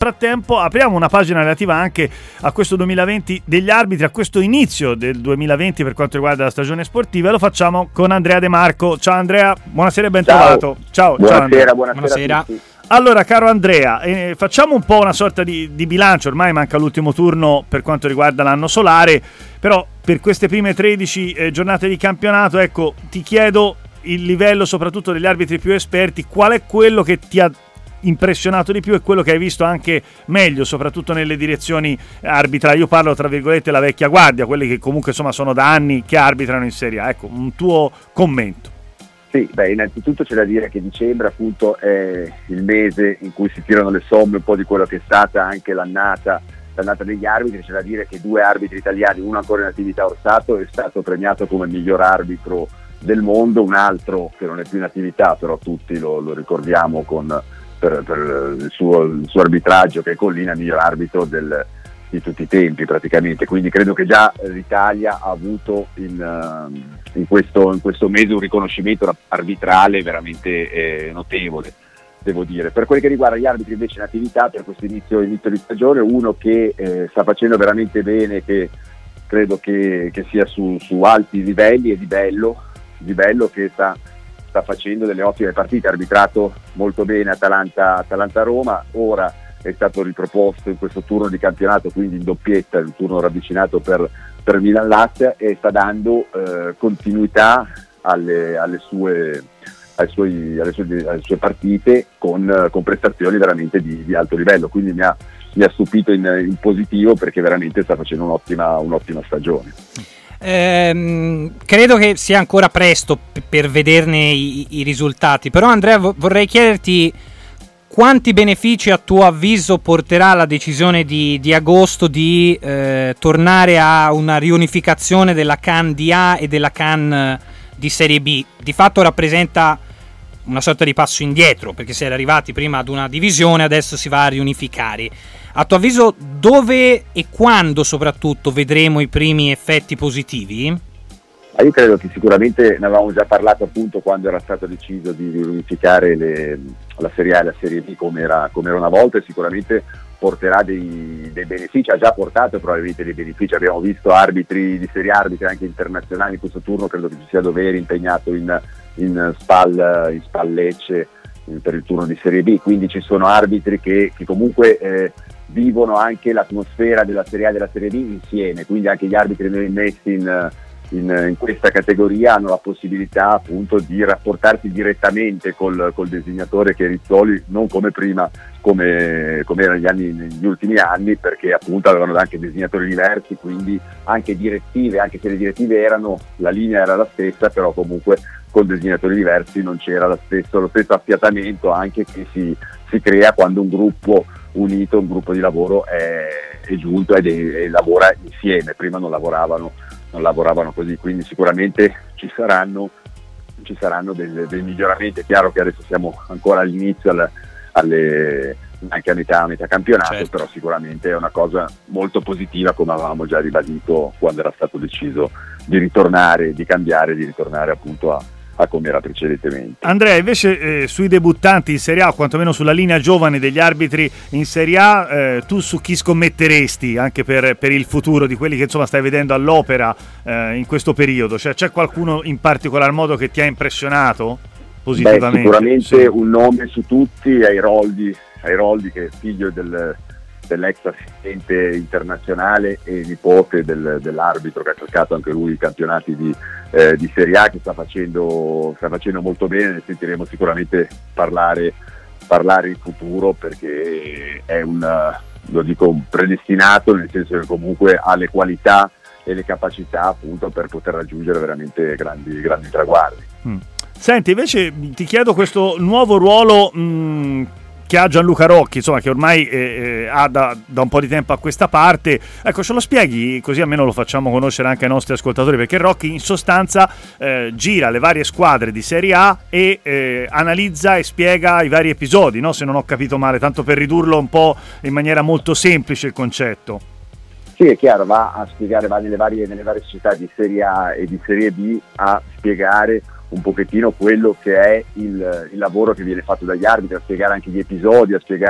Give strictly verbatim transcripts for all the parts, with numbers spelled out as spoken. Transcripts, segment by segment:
frattempo apriamo una pagina relativa anche a questo duemilaventi degli arbitri, a questo inizio del duemilaventi per quanto riguarda la stagione sportiva, e lo facciamo con Andrea De Marco. Ciao Andrea, buonasera e ben Ciao. trovato. Ciao, buonasera, ciao Andrea. buonasera, buonasera. a tutti. Allora, caro Andrea, eh, facciamo un po' una sorta di, di bilancio, ormai manca l'ultimo turno per quanto riguarda l'anno solare, però per queste prime tredici eh, giornate di campionato, ecco, ti chiedo il livello soprattutto degli arbitri più esperti, qual è quello che ti ha impressionato di più e quello che hai visto anche meglio, soprattutto nelle direzioni arbitrali. Io parlo tra virgolette la vecchia guardia, quelli che comunque insomma sono da anni che arbitrano in Serie A. Ecco, un tuo commento. Sì, beh, innanzitutto c'è da dire che dicembre appunto è il mese in cui si tirano le somme un po' di quello che è stata anche l'annata, l'annata degli arbitri. C'è da dire che due arbitri italiani, uno ancora in attività, Orsato, è stato premiato come miglior arbitro del mondo, un altro che non è più in attività, però tutti lo, lo ricordiamo con, per, per il, suo, il suo arbitraggio, che è Collina, miglior arbitro del, di tutti i tempi praticamente. Quindi credo che già l'Italia ha avuto in, in, questo, in questo mese un riconoscimento arbitrale veramente eh, notevole, devo dire. Per quel che riguarda gli arbitri invece in attività per questo inizio, inizio di stagione, uno che eh, sta facendo veramente bene, che credo che, che sia su, su alti livelli, e Di Bello, Di Bello che sta, sta facendo delle ottime partite, ha arbitrato molto bene Atalanta, Atalanta-Roma, ora è stato riproposto in questo turno di campionato, quindi in doppietta, un turno ravvicinato per, per Milan-Lazio, e sta dando eh, continuità alle, alle, sue, ai suoi, alle, sue, alle sue partite con, con prestazioni veramente di, di alto livello. Quindi mi ha, mi ha stupito in, in positivo, perché veramente sta facendo un'ottima, un'ottima stagione. Eh, credo che sia ancora presto p- per vederne i, i risultati, però Andrea vo- vorrei chiederti quanti benefici a tuo avviso porterà la decisione di, di agosto di eh, tornare a una riunificazione della CAN D A e della CAN di Serie B. Di fatto rappresenta una sorta di passo indietro, perché si era arrivati prima ad una divisione, adesso si va a riunificare. A tuo avviso dove e quando soprattutto vedremo i primi effetti positivi? Ah, io credo che sicuramente ne avevamo già parlato appunto quando era stato deciso di riunificare le, la Serie A e la Serie B come era, come era una volta, e sicuramente porterà dei, dei benefici, ha già portato probabilmente dei benefici. Abbiamo visto arbitri di Serie A, arbitri anche internazionali in questo turno, credo che ci sia Doveri impegnato in, in, Spal, in Spal Lecce per il turno di Serie B, quindi ci sono arbitri che, che comunque eh, vivono anche l'atmosfera della Serie A e della Serie B insieme, quindi anche gli arbitri messi in In, in questa categoria hanno la possibilità appunto di rapportarsi direttamente col, col designatore, che è Rizzoli, non come prima, come, come erano gli anni, negli ultimi anni, perché appunto avevano anche designatori diversi, quindi anche direttive, anche se le direttive erano, la linea era la stessa, però comunque con designatori diversi non c'era lo stesso, lo stesso affiatamento anche che si, si crea quando un gruppo unito, un gruppo di lavoro è, è giunto ed è, e lavora insieme. Prima non lavoravano non lavoravano così, quindi sicuramente ci saranno ci saranno dei, dei miglioramenti. È chiaro che adesso siamo ancora all'inizio, alle, alle, anche a metà, a metà campionato, certo. Però sicuramente è una cosa molto positiva, come avevamo già ribadito quando era stato deciso di ritornare, di cambiare, di ritornare appunto a a come era precedentemente. Andrea, invece eh, sui debuttanti in Serie A, o quantomeno sulla linea giovane degli arbitri in Serie A, eh, tu su chi scommetteresti anche per, per il futuro di quelli che insomma stai vedendo all'opera eh, in questo periodo? Cioè, c'è qualcuno in particolar modo che ti ha impressionato positivamente? Beh, sicuramente sì. Un nome su tutti è Airoldi, Airoldi che è figlio del dell'ex assistente internazionale e nipote del, dell'arbitro che ha cercato anche lui i campionati di, eh, di Serie A, che sta facendo, sta facendo molto bene. Ne sentiremo sicuramente parlare, parlare in futuro, perché è un, lo dico, un predestinato, nel senso che comunque ha le qualità e le capacità appunto per poter raggiungere veramente grandi, grandi traguardi. Mm. Senti, invece ti chiedo questo nuovo ruolo mh, che ha Gianluca Rocchi, insomma, che ormai eh, ha da, da un po' di tempo a questa parte. Ecco, ce lo spieghi, così almeno lo facciamo conoscere anche ai nostri ascoltatori, perché Rocchi in sostanza eh, gira le varie squadre di Serie A e eh, analizza e spiega i vari episodi, no? Se non ho capito male, tanto per ridurlo un po' in maniera molto semplice il concetto. Sì, è chiaro, va a spiegare, va nelle varie, nelle varie società di Serie A e di Serie B a spiegare un pochettino quello che è il, il lavoro che viene fatto dagli arbitri, a spiegare anche gli episodi, a spiegare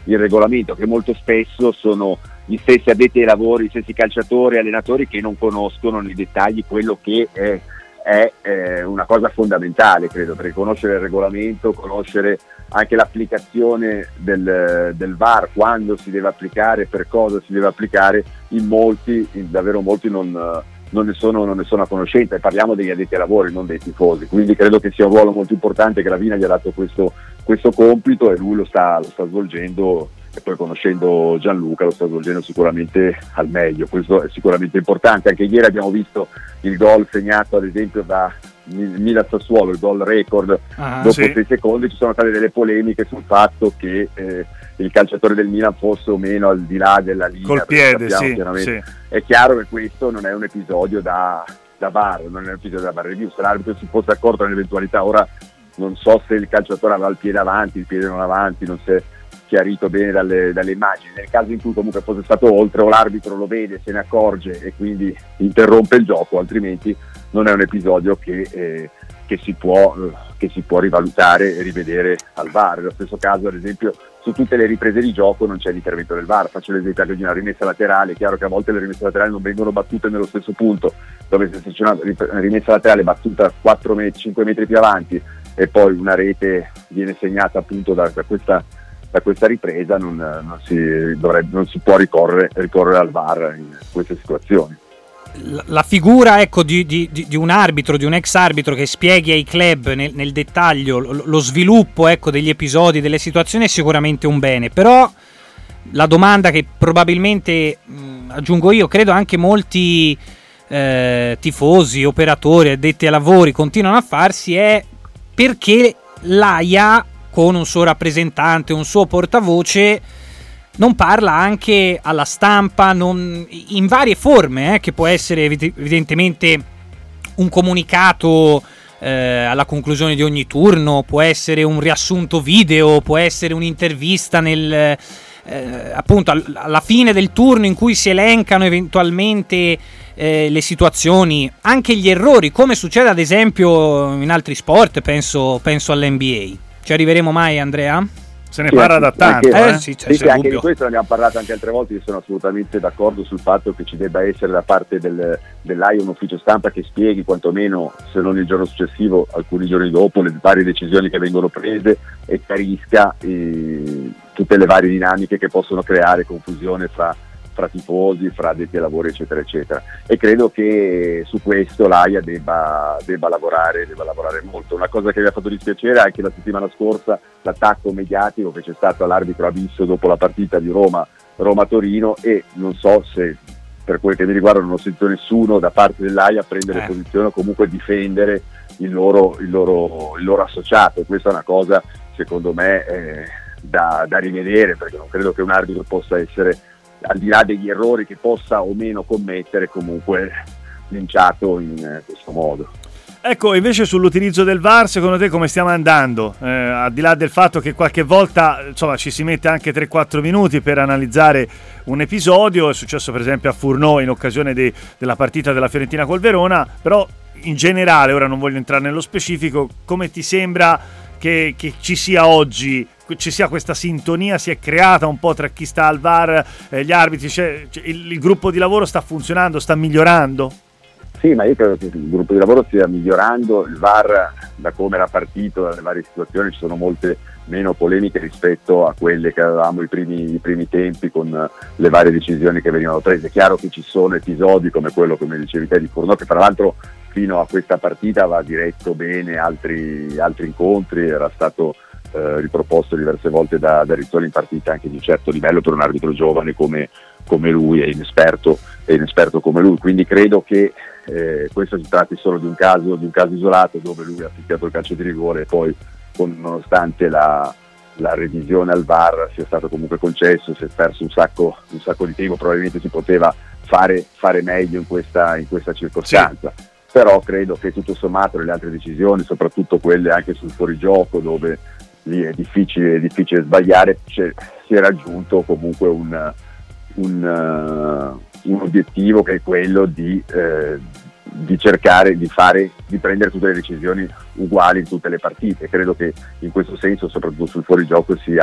il regolamento, che molto spesso sono gli stessi addetti ai lavori, gli stessi calciatori e allenatori che non conoscono nei dettagli quello che è, è eh, una cosa fondamentale, credo, perché conoscere il regolamento, conoscere anche l'applicazione del, del V A R, quando si deve applicare, per cosa si deve applicare, in molti, in davvero molti non, non, ne sono, non ne sono a conoscenza, e parliamo degli addetti ai lavori, non dei tifosi, quindi credo che sia un ruolo molto importante, che la Vina gli ha dato questo, questo compito e lui lo sta, lo sta svolgendo, e poi conoscendo Gianluca lo sta svolgendo sicuramente al meglio. Questo è sicuramente importante. Anche ieri abbiamo visto il gol segnato ad esempio da Milan-Sassuolo, il gol record, ah, dopo sì. sei secondi. Ci sono state delle polemiche sul fatto che eh, il calciatore del Milan fosse o meno al di là della linea, col piede, sì, sì. È chiaro che questo non è un episodio da, da V A R, non è un episodio da V A R review. Se l'arbitro si fosse accorto nell'eventualità, ora non so se il calciatore aveva il piede avanti, il piede non avanti, non si è chiarito bene dalle, dalle immagini. Nel caso in cui comunque fosse stato oltre, o l'arbitro lo vede, se ne accorge e quindi interrompe il gioco, altrimenti non è un episodio che, eh, che, si può, eh, che si può rivalutare e rivedere al V A R. Nello stesso caso, ad esempio, su tutte le riprese di gioco non c'è l'intervento del V A R. Faccio l'esempio di una rimessa laterale. È chiaro che a volte le rimesse laterali non vengono battute nello stesso punto, dove se c'è una rimessa laterale battuta quattro cinque metri più avanti e poi una rete viene segnata appunto da, da questa da questa ripresa, non, non, si, dovrebbe, non si può ricorrere, ricorrere al V A R in queste situazioni. La, la figura, ecco, di, di, di un arbitro, di un ex arbitro che spieghi ai club nel, nel dettaglio lo, lo sviluppo, ecco, degli episodi, delle situazioni, è sicuramente un bene. Però la domanda che probabilmente mh, aggiungo io, credo anche molti eh, tifosi, operatori, addetti ai lavori continuano a farsi, è perché l'AIA, con un suo rappresentante, un suo portavoce, non parla anche alla stampa, non, in varie forme, eh, che può essere evidentemente un comunicato eh, alla conclusione di ogni turno, può essere un riassunto video, può essere un'intervista nel, eh, appunto alla fine del turno in cui si elencano eventualmente eh, le situazioni, anche gli errori, come succede ad esempio in altri sport, penso, penso all'N B A. Ci arriveremo mai, Andrea? Se ne sì, parla da tanto, anche, eh? eh? Sì, sì, anche di questo ne abbiamo parlato anche altre volte. Io sono assolutamente d'accordo sul fatto che ci debba essere da parte del, dell'A I A un ufficio stampa che spieghi quantomeno, se non il giorno successivo, alcuni giorni dopo, le varie decisioni che vengono prese, e chiarisca eh, tutte le varie dinamiche che possono creare confusione fra fra tifosi, fra addetti ai lavori, eccetera eccetera. E credo che su questo l'A I A debba, debba lavorare debba lavorare molto. Una cosa che mi ha fatto dispiacere anche la settimana scorsa, l'attacco mediatico che c'è stato all'arbitro Abisso dopo la partita di Roma Roma-Torino, e non so se, per quel che mi riguarda, non ho sentito nessuno da parte dell'A I A prendere eh. posizione o comunque difendere il loro, il loro, il loro associato. Questa è una cosa secondo me eh, da, da rivedere, perché non credo che un arbitro possa essere, al di là degli errori che possa o meno commettere, comunque linciato in eh, questo modo. Ecco, invece sull'utilizzo del V A R, secondo te come stiamo andando? Eh, al di là del fatto che qualche volta insomma ci si mette anche tre quattro minuti per analizzare un episodio, è successo per esempio a Furnò in occasione de- della partita della Fiorentina col Verona, però in generale, ora non voglio entrare nello specifico, come ti sembra che, che ci sia oggi, ci sia questa sintonia, si è creata un po' tra chi sta al V A R, eh, gli arbitri, cioè, cioè, il, il gruppo di lavoro sta funzionando, sta migliorando? Sì, ma io credo che il gruppo di lavoro stia migliorando. Il V A R, da come era partito, dalle varie situazioni, ci sono molte meno polemiche rispetto a quelle che avevamo i primi, i primi tempi, con le varie decisioni che venivano prese. È chiaro che ci sono episodi come quello, come dicevi te, di Furnò, che tra l'altro fino a questa partita aveva diretto bene altri, altri incontri, era stato eh, riproposto diverse volte da, da Rizzoli in partita anche di un certo livello per un arbitro giovane come, come lui e inesperto, e inesperto come lui. Quindi credo che eh, questo si tratti solo di un caso, di un caso isolato, dove lui ha fischiato il calcio di rigore e poi, con, nonostante la, la revisione al V A R sia stato comunque concesso, si è perso un sacco, un sacco di tempo, probabilmente si poteva fare, fare meglio in questa, in questa circostanza. Sì. Però credo che tutto sommato le altre decisioni, soprattutto quelle anche sul fuorigioco, dove lì è difficile, è difficile sbagliare, cioè, si è raggiunto comunque un, un, uh, un obiettivo che è quello di, eh, di cercare di fare, di prendere tutte le decisioni uguali in tutte le partite. Credo che in questo senso, soprattutto sul fuorigioco, sia,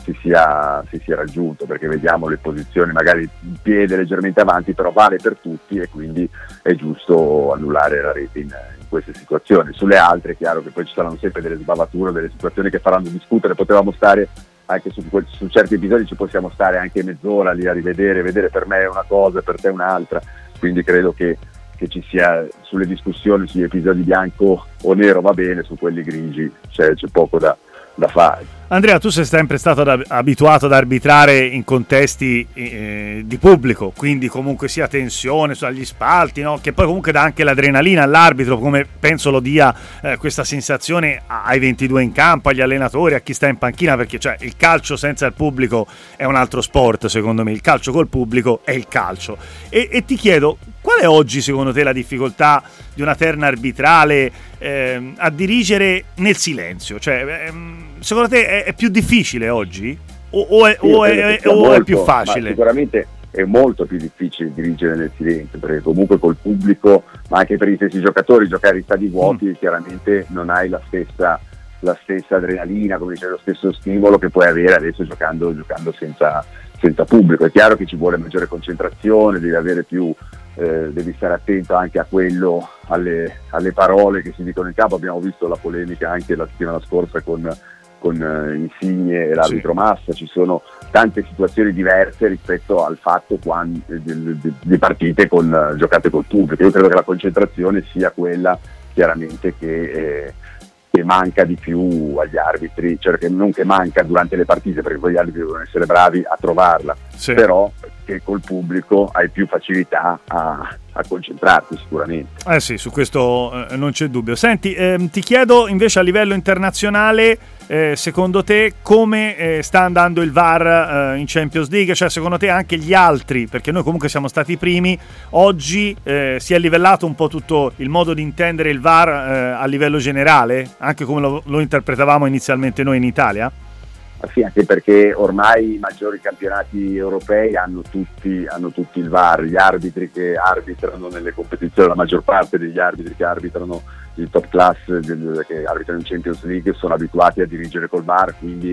si sia, si sia raggiunto, perché vediamo le posizioni, magari il piede leggermente avanti, però vale per tutti e quindi è giusto annullare la rete in, in queste situazioni. Sulle altre è chiaro che poi ci saranno sempre delle sbavature, delle situazioni che faranno discutere. Potevamo stare anche su, su certi episodi, ci possiamo stare anche mezz'ora lì a rivedere, vedere per me una cosa, per te un'altra, quindi credo che, che ci sia sulle discussioni, sugli episodi bianco o nero va bene, su quelli grigi c'è, c'è poco da, da fare. Andrea, tu sei sempre stato ad, abituato ad arbitrare in contesti eh, di pubblico, quindi comunque sia tensione sugli spalti, no? Che poi comunque dà anche l'adrenalina all'arbitro, come penso lo dia eh, questa sensazione ai ventidue in campo, agli allenatori, a chi sta in panchina, perché cioè il calcio senza il pubblico è un altro sport, secondo me. Il calcio col pubblico è il calcio. E, e ti chiedo, qual è oggi secondo te la difficoltà di una terna arbitrale eh, a dirigere nel silenzio? Cioè, ehm, secondo te è, è più difficile oggi o, o, è, sì, o, è, o molto, è più facile? Sicuramente è molto più difficile dirigere nel silenzio, perché comunque col pubblico, ma anche per gli stessi giocatori, giocare in stadi vuoti, mm. chiaramente non hai la stessa, la stessa adrenalina, come dice, lo stesso stimolo che puoi avere adesso giocando, giocando senza, senza pubblico. È chiaro che ci vuole maggiore concentrazione, devi avere più Eh, devi stare attento anche a quello, alle, alle parole che si dicono in campo. Abbiamo visto la polemica anche la settimana scorsa con, con uh, Insigne e l'arbitro sì. Massa. Ci sono tante situazioni diverse rispetto al fatto quando, di, di, di partite con, uh, giocate col pubblico. Io credo che la concentrazione sia quella chiaramente che, eh, che manca di più agli arbitri, cioè che non che manca durante le partite, perché poi gli arbitri devono essere bravi a trovarla, sì. Però che col pubblico hai più facilità a, a concentrarti sicuramente. Eh sì, su questo eh, non c'è dubbio. Senti, ehm, ti chiedo invece a livello internazionale, eh, secondo te come eh, sta andando il V A R eh, in Champions League? Cioè secondo te anche gli altri, perché noi comunque siamo stati i primi, oggi eh, si è livellato un po' tutto il modo di intendere il V A R eh, a livello generale, anche come lo, lo interpretavamo inizialmente noi in Italia? Sì, anche perché ormai i maggiori campionati europei hanno tutti, hanno tutti il V A R, gli arbitri che arbitrano nelle competizioni, la maggior parte degli arbitri che arbitrano il top class, che arbitrano in Champions League, sono abituati a dirigere col V A R, quindi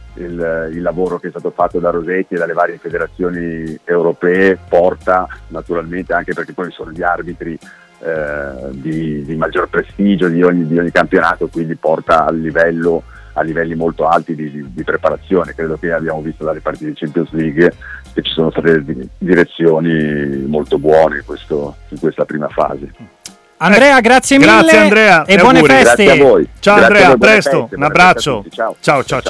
il, il lavoro che è stato fatto da Rosetti e dalle varie federazioni europee porta naturalmente, anche perché poi sono gli arbitri eh, di, di maggior prestigio di ogni, di ogni campionato, quindi porta al livello a livelli molto alti di, di, di preparazione. Credo che abbiamo visto dalle partite di Champions League che ci sono state direzioni molto buone in, questo, in questa prima fase. Andrea, grazie mille, grazie Andrea, e buone auguri. feste. Grazie a voi. Ciao Grazie Andrea, a voi, presto, feste, un abbraccio. ciao, ciao ciao.